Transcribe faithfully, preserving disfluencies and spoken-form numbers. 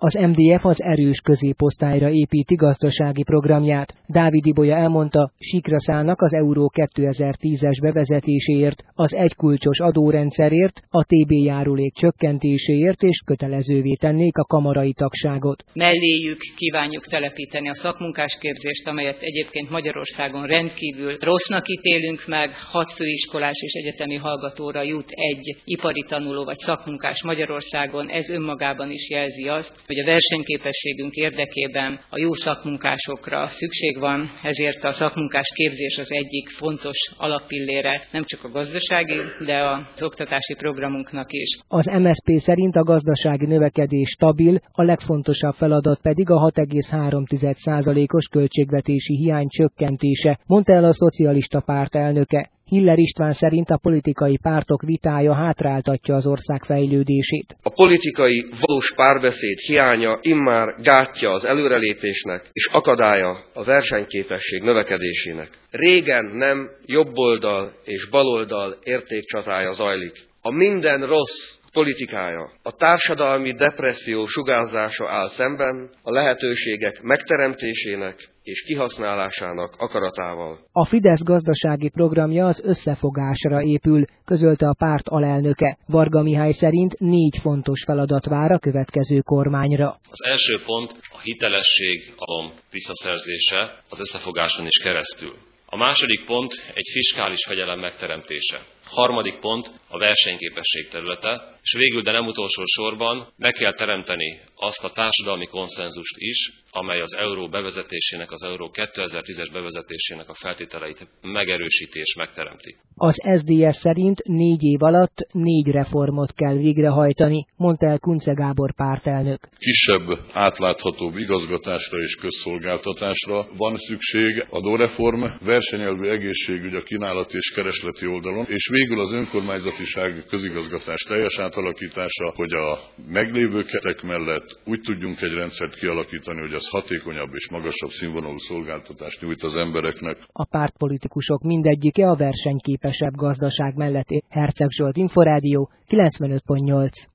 Az em dé ef az erős középosztályra építi gazdasági programját. Dávid Ibolya elmondta, síkra szállnak az Euró kétezer-tízes bevezetéséért, az egykulcsos adórendszerért, a té bé járulék csökkentéséért és kötelezővé tennék a kamarai tagságot. Melléjük kívánjuk telepíteni a szakmunkásképzést, amelyet egyébként Magyarországon rendkívül rossznak ítélünk meg. Hat főiskolás és egyetemi hallgatóra jut egy ipari tanuló vagy szakmunkás Magyarországon. Ez önmagában is jelzi azt, hogy a versenyképességünk érdekében a jó szakmunkásokra szükség van, ezért a szakmunkás képzés az egyik fontos alappillére nem csak a gazdasági, de az oktatási programunknak is. Az em es zé pé szerint a gazdasági növekedés stabil, a legfontosabb feladat pedig a hat egész három százalékos költségvetési hiány csökkentése, mondta el a Szocialista Párt elnöke. Hiller István szerint a politikai pártok vitája hátráltatja az ország fejlődését. A politikai valós párbeszéd hiánya immár gátja az előrelépésnek és akadálya a versenyképesség növekedésének. Régen nem jobboldal és baloldal értékcsatája zajlik. A minden rossz politikája, a társadalmi depresszió sugárzása áll szemben a lehetőségek megteremtésének és kihasználásának akaratával. A Fidesz gazdasági programja az összefogásra épül, közölte a párt alelnöke. Varga Mihály szerint négy fontos feladat vár a következő kormányra. Az első pont a hitelesség alom visszaszerzése az összefogáson is keresztül. A második pont egy fiskális fegyelem megteremtése. Harmadik pont a versenyképesség területe, és végül, de nem utolsó sorban meg kell teremteni azt a társadalmi konszenzust is, amely az euró bevezetésének, az euró kétezer-tízes bevezetésének a feltételeit megerősíti és megteremti. Az es zé dé es szerint négy év alatt négy reformot kell végrehajtani, mondta el Kunce Gábor pártelnök. Kisebb, átláthatóbb igazgatásra és közszolgáltatásra van szükség, adóreform, versenyelvű egészségügy a kínálat és keresleti oldalon, és végül az önkormányzatiság közigazgatás teljes átalakítása, hogy a meglévő keretek mellett úgy tudjunk egy rendszert kialakítani, hogy az hatékonyabb és magasabb színvonalú szolgáltatást nyújt az embereknek. A pártpolitikusok mindegyike a versenyképesebb gazdaság mellett. Herceg Zsolt, Inforádió, kilencvenöt pont nyolc.